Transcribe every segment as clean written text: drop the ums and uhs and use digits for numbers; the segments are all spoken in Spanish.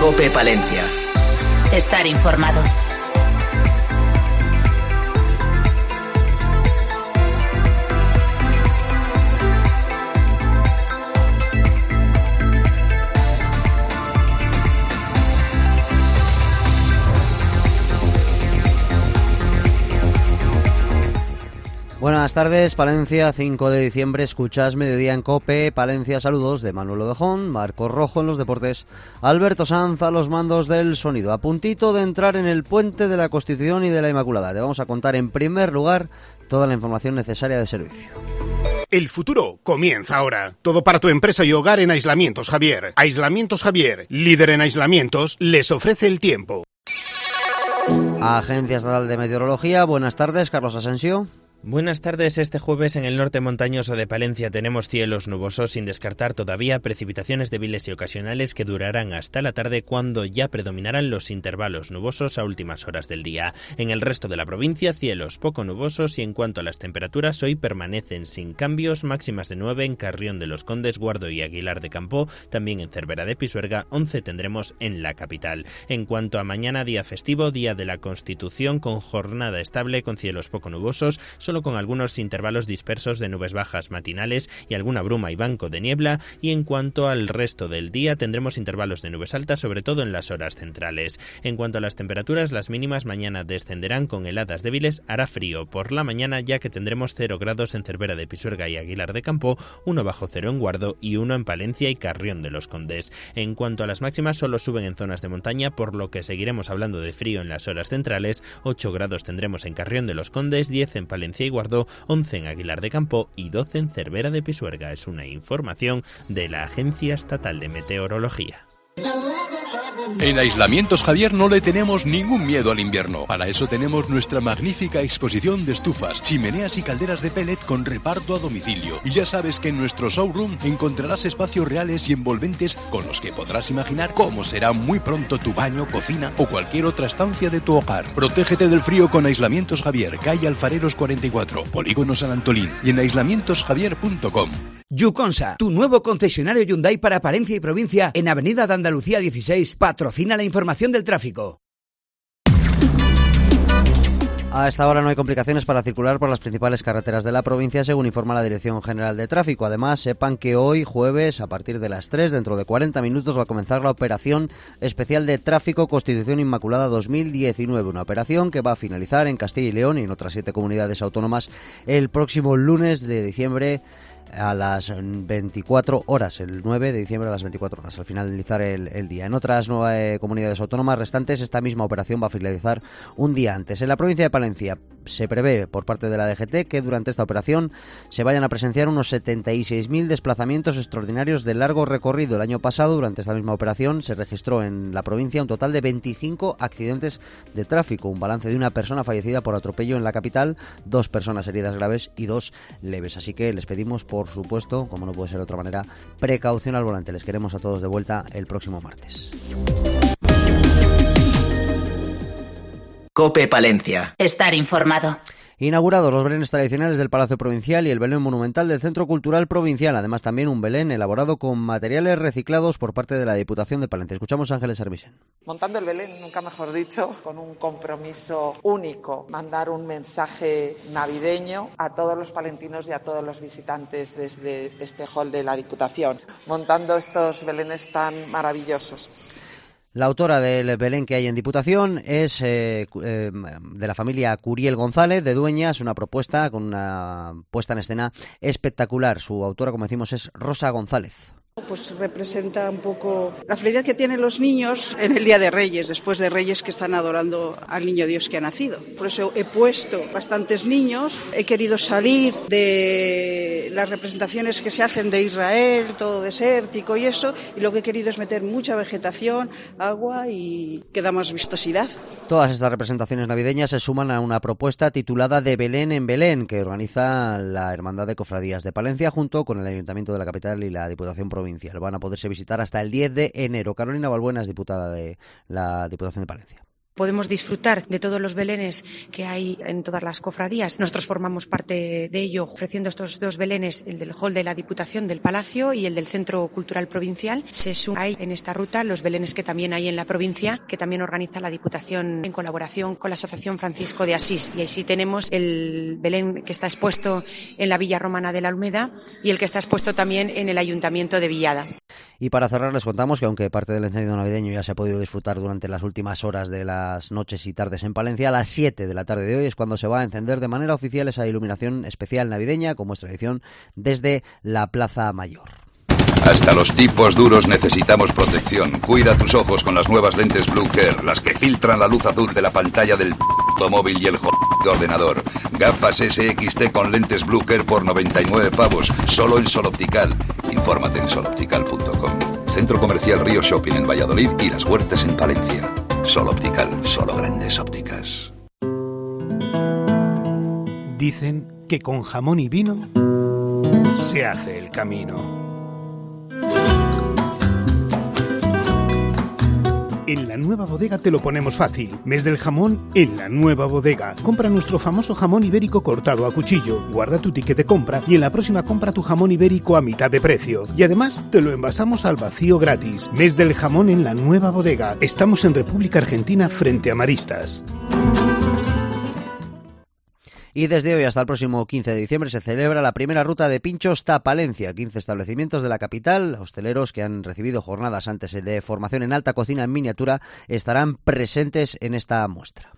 COPE Palencia. Estar informado. Buenas tardes, Palencia, 5 de diciembre, escuchas Mediodía en COPE, Palencia, saludos de Manuel Odejón, Marcos Rojo en los deportes, Alberto Sanz a los mandos del sonido. A puntito de entrar en el puente de la Constitución y de la Inmaculada, te vamos a contar en primer lugar toda la información necesaria de servicio. El futuro comienza ahora. Todo para tu empresa y hogar en Aislamientos Javier. Aislamientos Javier, líder en aislamientos, les ofrece el tiempo. Agencia Estatal de Meteorología, buenas tardes, Carlos Asensio. Buenas tardes. Este jueves en el norte montañoso de Palencia tenemos cielos nubosos sin descartar todavía precipitaciones débiles y ocasionales que durarán hasta la tarde, cuando ya predominarán los intervalos nubosos a últimas horas del día. En el resto de la provincia, cielos poco nubosos, y en cuanto a las temperaturas, hoy permanecen sin cambios, máximas de 9 en Carrión de los Condes, Guardo y Aguilar de Campoo, también en Cervera de Pisuerga, 11 tendremos en la capital. En cuanto a mañana, día festivo, día de la Constitución, con jornada estable con cielos poco nubosos, solo con algunos intervalos dispersos de nubes bajas matinales y alguna bruma y banco de niebla, y en cuanto al resto del día tendremos intervalos de nubes altas, sobre todo en las horas centrales. En cuanto a las temperaturas, las mínimas mañana descenderán con heladas débiles, hará frío por la mañana, ya que tendremos 0 grados en Cervera de Pisuerga y Aguilar de Campoo, 1 bajo cero en Guardo y 1 en Palencia y Carrión de los Condes. En cuanto a las máximas, solo suben en zonas de montaña, por lo que seguiremos hablando de frío en las horas centrales. 8 grados tendremos en Carrión de los Condes, 10 en Palencia y Guardo, 11 en Aguilar de Campoo y 12 en Cervera de Pisuerga. Es una información de la Agencia Estatal de Meteorología. En Aislamientos Javier no le tenemos ningún miedo al invierno. Para eso tenemos nuestra magnífica exposición de estufas, chimeneas y calderas de pellet con reparto a domicilio. Y ya sabes que en nuestro showroom encontrarás espacios reales y envolventes con los que podrás imaginar cómo será muy pronto tu baño, cocina o cualquier otra estancia de tu hogar. Protégete del frío con Aislamientos Javier, calle Alfareros 44, Polígono San Antolín, y en aislamientosjavier.com. Yuconsa, tu nuevo concesionario Hyundai para Palencia y provincia en Avenida de Andalucía 16, patrocina la información del tráfico. A esta hora no hay complicaciones para circular por las principales carreteras de la provincia, según informa la Dirección General de Tráfico. Además, sepan que hoy, jueves, a partir de las 3, dentro de 40 minutos, va a comenzar la Operación Especial de Tráfico Constitución Inmaculada 2019, una operación que va a finalizar en Castilla y León y en otras 7 comunidades autónomas el próximo lunes de diciembre a las 24 horas, el 9 de diciembre a las 24 horas, al finalizar el día. En otras 9 comunidades autónomas restantes, esta misma operación va a finalizar un día antes. En la provincia de Palencia se prevé por parte de la DGT que durante esta operación se vayan a presenciar unos 76.000 desplazamientos extraordinarios de largo recorrido. El año pasado, durante esta misma operación, se registró en la provincia un total de 25 accidentes de tráfico, un balance de una persona fallecida por atropello en la capital, 2 personas heridas graves y 2 leves. Así que les pedimos, por supuesto, como no puede ser de otra manera, precaución al volante. Les queremos a todos de vuelta el próximo martes. COPE Palencia. Estar informado. Inaugurados los belenes tradicionales del Palacio Provincial y el Belén Monumental del Centro Cultural Provincial. Además, también un Belén elaborado con materiales reciclados por parte de la Diputación de Palencia. Escuchamos a Ángeles Armisen. Montando el Belén, nunca mejor dicho, con un compromiso único, mandar un mensaje navideño a todos los palentinos y a todos los visitantes desde este hall de la Diputación, montando estos belenes tan maravillosos. La autora del Belén que hay en Diputación es de la familia Curiel González, de Dueñas, una propuesta con una puesta en escena espectacular. Su autora, como decimos, es Rosa González. Pues representa un poco la felicidad que tienen los niños en el Día de Reyes, después de Reyes que están adorando al niño Dios que ha nacido. Por eso he puesto bastantes niños, he querido salir de las representaciones que se hacen de Israel, todo desértico y eso, y lo que he querido es meter mucha vegetación, agua y que da más vistosidad. Todas estas representaciones navideñas se suman a una propuesta titulada De Belén en Belén, que organiza la Hermandad de Cofradías de Palencia junto con el Ayuntamiento de la capital y la Diputación Provincial. Van a poderse visitar hasta el 10 de enero. Carolina Balbuena es diputada de la Diputación de Palencia. Podemos disfrutar de todos los belenes que hay en todas las cofradías. Nosotros formamos parte de ello ofreciendo estos 2 belenes, el del hall de la Diputación del Palacio y el del Centro Cultural Provincial. Se suman en esta ruta los belenes que también hay en la provincia, que también organiza la Diputación en colaboración con la Asociación Francisco de Asís. Y ahí sí tenemos el belén que está expuesto en la Villa Romana de la Almeda y el que está expuesto también en el Ayuntamiento de Villada. Y para cerrar les contamos que aunque parte del encendido navideño ya se ha podido disfrutar durante las últimas horas de las noches y tardes en Palencia, a las 7 de la tarde de hoy es cuando se va a encender de manera oficial esa iluminación especial navideña, como es tradición, desde la Plaza Mayor. Hasta los tipos duros necesitamos protección. Cuida tus ojos con las nuevas lentes Blue Care, las que filtran la luz azul de la pantalla del móvil y el ordenador. Gafas SXT con lentes Blue Care por 99 pavos, solo en Sol Optical. Infórmate en soloptical.com. Centro Comercial Río Shopping en Valladolid y Las Huertas en Palencia. Sol Optical, solo grandes ópticas. Dicen que con jamón y vino se hace el camino. En La Nueva Bodega te lo ponemos fácil. Mes del jamón en La Nueva Bodega. Compra nuestro famoso jamón ibérico cortado a cuchillo. Guarda tu ticket de compra y en la próxima compra tu jamón ibérico a mitad de precio. Y además te lo envasamos al vacío gratis. Mes del jamón en La Nueva Bodega. Estamos en República Argentina frente a Maristas. Y desde hoy hasta el próximo 15 de diciembre se celebra la primera ruta de pinchos Palencia. 15 establecimientos de la capital, hosteleros que han recibido jornadas antes de formación en alta cocina en miniatura, estarán presentes en esta muestra.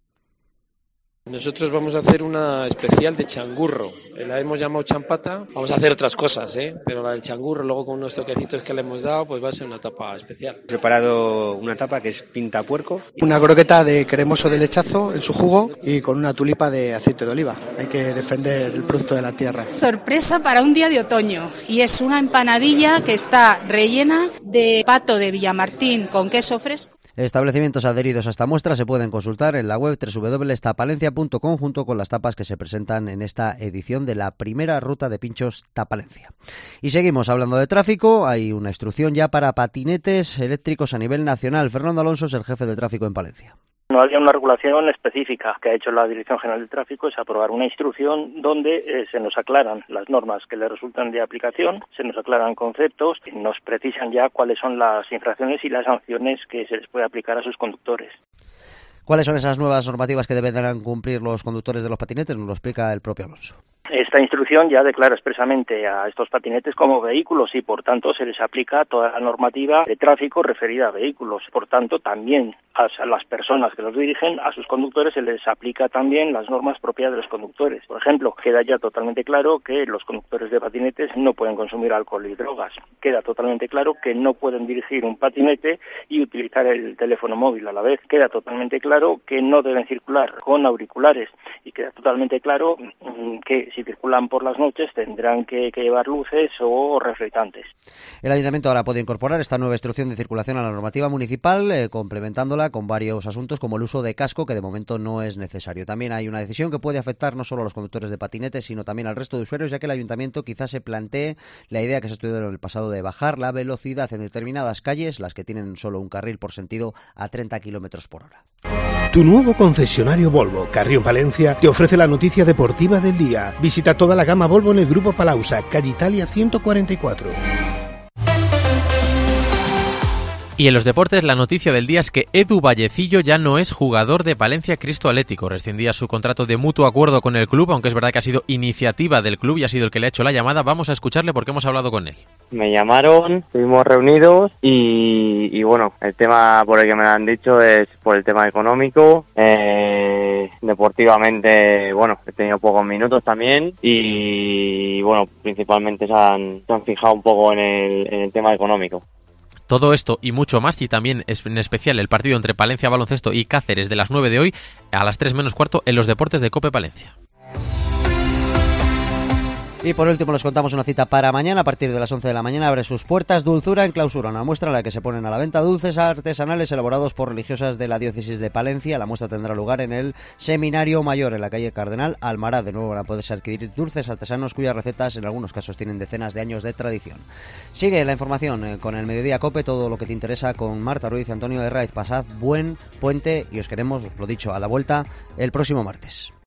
Nosotros vamos a hacer una especial de changurro. La hemos llamado champata. Vamos a hacer otras cosas, pero la del changurro, luego con unos toquecitos que le hemos dado, pues va a ser una tapa especial. He preparado una tapa que es pintapuerco. Una croqueta de cremoso de lechazo en su jugo y con una tulipa de aceite de oliva. Hay que defender el producto de la tierra. Sorpresa para un día de otoño. Y es una empanadilla que está rellena de pato de Villamartín con queso fresco. Establecimientos adheridos a esta muestra se pueden consultar en la web www.tapalencia.com junto con las tapas que se presentan en esta edición de la primera ruta de pinchos Palencia. Y seguimos hablando de tráfico. Hay una instrucción ya para patinetes eléctricos a nivel nacional. Fernando Alonso es el jefe de tráfico en Palencia. No había una regulación específica que ha hecho la Dirección General de Tráfico, es aprobar una instrucción donde se nos aclaran las normas que le resultan de aplicación, se nos aclaran conceptos, nos precisan ya cuáles son las infracciones y las sanciones que se les puede aplicar a sus conductores. ¿Cuáles son esas nuevas normativas que deberán cumplir los conductores de los patinetes? Nos lo explica el propio Alonso. Esta instrucción ya declara expresamente a estos patinetes como vehículos y, por tanto, se les aplica toda la normativa de tráfico referida a vehículos. Por tanto, también a las personas que los dirigen, a sus conductores, se les aplica también las normas propias de los conductores. Por ejemplo, queda ya totalmente claro que los conductores de patinetes no pueden consumir alcohol y drogas. Queda totalmente claro que no pueden dirigir un patinete y utilizar el teléfono móvil a la vez. Queda totalmente claro que no deben circular con auriculares y queda totalmente claro que si circulan por las noches tendrán que llevar luces o reflectantes. El Ayuntamiento ahora puede incorporar esta nueva instrucción de circulación a la normativa municipal, complementándola con varios asuntos como el uso de casco, que de momento no es necesario. También hay una decisión que puede afectar no solo a los conductores de patinetes, sino también al resto de usuarios, ya que el Ayuntamiento quizás se plantee la idea que se ha estudiado en el pasado de bajar la velocidad en determinadas calles, las que tienen solo un carril por sentido, a 30 km por hora. Tu nuevo concesionario Volvo, Carrión Palencia, te ofrece la noticia deportiva del día. Visita toda la gama Volvo en el Grupo Palausa, calle Italia 144. Y en los deportes, la noticia del día es que Edu Vallecillo ya no es jugador de Palencia Cristo Atlético. Rescindía su contrato de mutuo acuerdo con el club, aunque es verdad que ha sido iniciativa del club y ha sido el que le ha hecho la llamada. Vamos a escucharle porque hemos hablado con él. Me llamaron, estuvimos reunidos y bueno, el tema por el que me lo han dicho es por el tema económico. Deportivamente, bueno, he tenido pocos minutos también y bueno, principalmente se han fijado un poco en el tema económico. Todo esto y mucho más, y también en especial el partido entre Palencia Baloncesto y Cáceres de las 9 de hoy a las 3 menos cuarto en los deportes de COPE Palencia. Y por último les contamos una cita para mañana. A partir de las 11 de la mañana abre sus puertas Dulzura en Clausura, una muestra en la que se ponen a la venta dulces artesanales elaborados por religiosas de la diócesis de Palencia. La muestra tendrá lugar en el Seminario Mayor, en la calle Cardenal Almará. De nuevo van a poderse adquirir dulces artesanos cuyas recetas en algunos casos tienen decenas de años de tradición. Sigue la información con el Mediodía Cope, todo lo que te interesa con Marta Ruiz y Antonio Herraiz. Pasad buen puente y os queremos, lo dicho, a la vuelta el próximo martes.